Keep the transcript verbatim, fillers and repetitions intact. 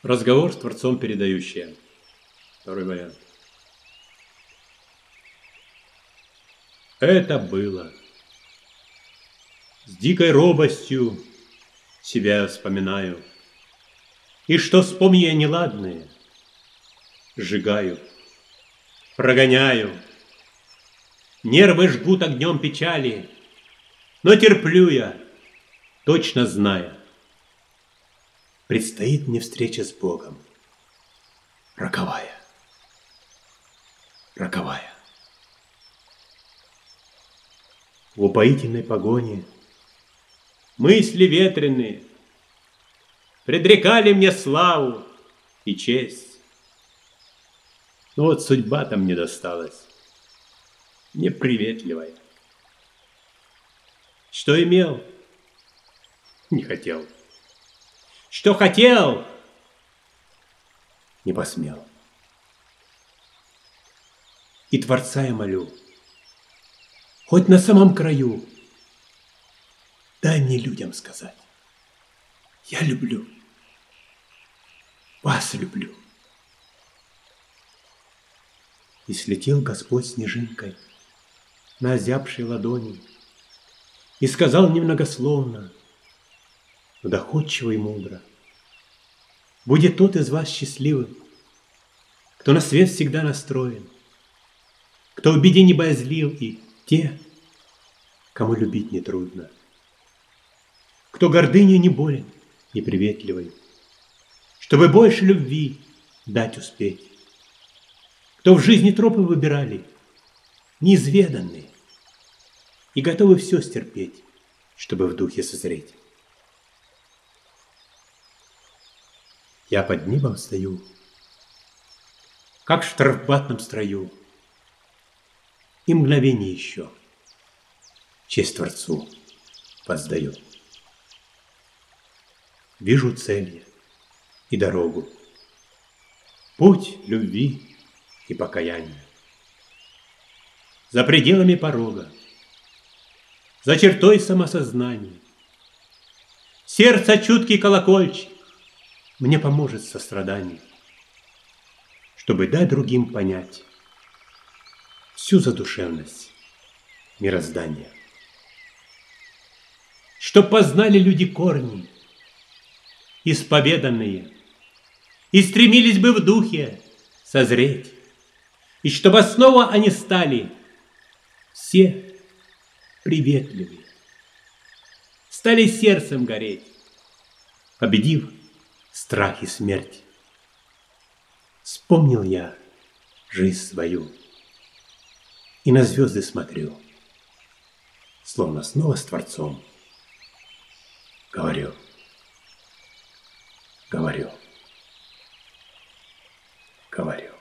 Разговор с Творцом передающий. Второй вариант. Это было. С дикой робостью себя вспоминаю. И что вспомни я неладное, сжигаю, прогоняю. Нервы жгут огнем печали, но терплю я, точно зная. Предстоит мне встреча с Богом, роковая, роковая. В упоительной погоне мысли ветреные предрекали мне славу и честь. Но вот судьба-то мне досталась неприветливая. Что имел, не хотел. Что хотел, не посмел. И Творца я молю, хоть на самом краю, дай мне людям сказать: я люблю, вас люблю. И слетел Господь снежинкой на озябшей ладони и сказал немногословно, но доходчиво и мудро: будет тот из вас счастливым, кто на свет всегда настроен, кто в беде не боязлив, и те, кому любить нетрудно, кто гордыней не болен и приветливый, чтобы больше любви дать успеть, кто в жизни тропы выбирали неизведанные и готовы все стерпеть, чтобы в духе созреть. Я под небом стою, как в штрафбатном строю, и мгновение еще честь Творцу воздаю. Вижу цель и дорогу, путь любви и покаяния. За пределами порога, за чертой самосознания, сердце чуткий колокольчик мне поможет сострадание, чтобы дать другим понять всю задушевность мироздания. Чтоб познали люди корни исповеданные и стремились бы в духе созреть, и чтобы снова они стали все приветливые, стали сердцем гореть, победив страх и смерть. Вспомнил я жизнь свою и на звезды смотрю, словно снова с Творцом говорю, говорю, говорю.